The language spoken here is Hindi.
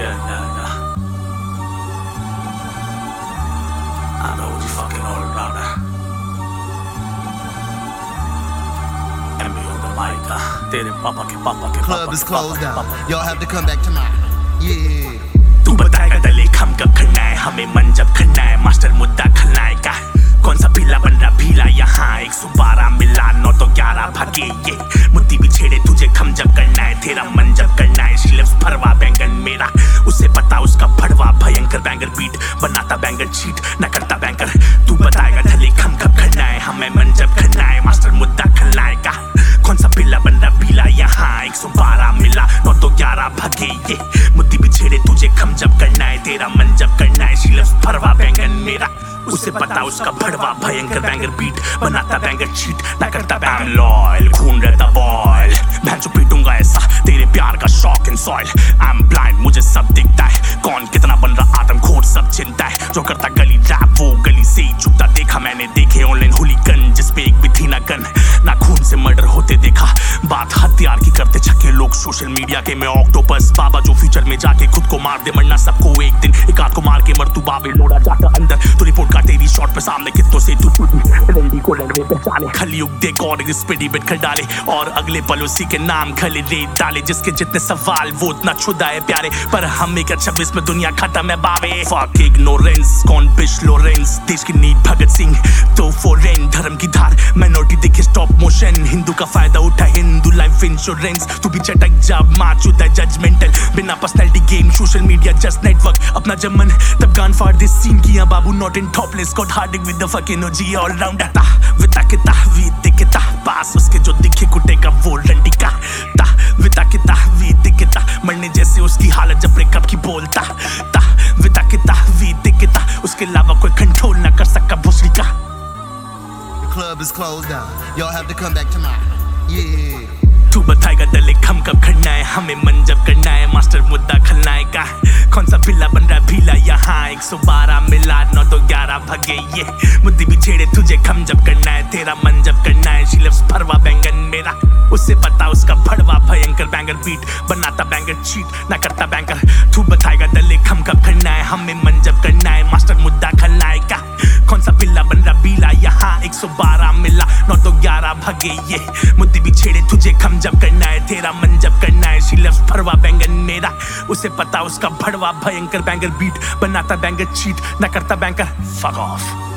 yeah. I know you fucking all around her. And me on the mic, तेरे पापा के Club is closed down. Y'all have to come back tomorrow. Yeah. तू बताएगा दले हम कब खड़ना है, हमें मन जब खड़ना है, मास्टर मुद्दा खलनाए का कौन सा पीला बन रहा भीला यहाँ 112 मिला 9 तो 11 भागे ये मुद्दी भी छेड़े तुझे खम जब करना है, तेरा मन जब करना है, शिलफ्स भरवा बैंगन मेरा उसे पता उसका भड़वा भयंकर बैंगर बीट बनाता बैंगर चीट न करता बैंकर तू बताएगा दले हम कब खड़ना है, हमें मन जब खड़ना है, मास्टर मुद्दा खलनाए का कौन सा पीला बन रहा भीला यहाँ 112 मिला 9 तो 11 भागे ये मुद्दी भी छेड़े तुझे खम जब करना है, तेरा मन जब करना है, शिलफ्स भरवा बैंगन मेरा उसे पता उसका भड़वा भयंकर बैंगर बीट बनाता बैंगर चीट ना करता बैंगर लॉयल खून रहता बॉयल मैं जो पीटूंगा ऐसा तेरे प्यार का shock in soil I am blind मुझे सब दिखता है कौन कितना बन रहा आदमखोर सब चिंता है जो करता गली रैप वो गली से ही छुपता देखा मैंने देखे ऑनलाइन हुलीगन जिसपे एक भी थी ना गन ना खून से मर्डर होते देखा बात हथियार की करते छके लोग सोशल मीडिया के मैं ऑक्टोपस बाबा जो फ्यूचर में जाके खुद को मार दे मरना सबको एक दिन एक आध को मार के मर तू बाबे लोड़ा जाकर अंदर तो रिपोर्ट का तेरी शॉट पे सामने कितनों से तू रंडी को लड़वे पहचाने खलियुग देख और इस पे डिबेट कर डाले और अगले पल उसी के नाम खले रेत डाले जिसके जितने सवाल वो उतना खुदा है प्यारे पर हम एक 26 में दुनिया खत्म है बाबे फक इग्नोरेंस कौन बिश लॉरेंस देश की नीड भगत सिंह तो फॉरेन धर्म की धार माइनॉरिटी देखे स्टॉप मोशन हिंदू का फायदा उठा हिंदू लाइफ इंश्योरेंस तू भी चटक जब माचुदा जजमेंटल बिना personality game social media just network अपना जब मन तब गान फाड़ दे सीन किया बाबू not in topless got harding with the fucking OG all rounder ता विता के ता वी दिखे ता पास उसके जो दिखे कुटे का वो रंडी का ता विता के ता वी दिखे ता मरने जैसे उसकी हालत जब ब्रेकअप की बोलता ता विता के ता वी दिखे ता उसके अलावा कोई कंट्रोल ना कर सका भोसड़ी का The club is closed down. Y'all have to come back tomorrow. Yeah. तू बताएगा दले हम कब खड़ना है, हमें मन जब करना है, मास्टर मुद्दा खलनाए का कौन सा पिल्ला बन रहा भीला यहाँ 112 मिला 9 तो 11 भागे ये मुद्दी भी छेड़े तुझे खम जब करना है, तेरा मन जब करना है, शिलफ्स भरवा बैंगन मेरा उसे पता उसका भड़वा भयंकर बैंगर बीट बनाता बैंगर चीट ना करता बैंकर तू बताएगा दले हम कब खड़ना है, हमें मन जब करना है, मास्टर मुद्दा खलनाए का कौन सा पिल्ला बन रहा भीला यहाँ 112 मिला 9 तो 11 भागे ये मुद्दी भी छेड़े तुझे खम जब करना है, तेरा मन जब करना है, शिलफ्स भरवा बैंगन मेरा उसे पता उसका भड़वा भयंकर बैंगर बीट बनाता बैंगर चीट ना करता बैंकर फक ऑफ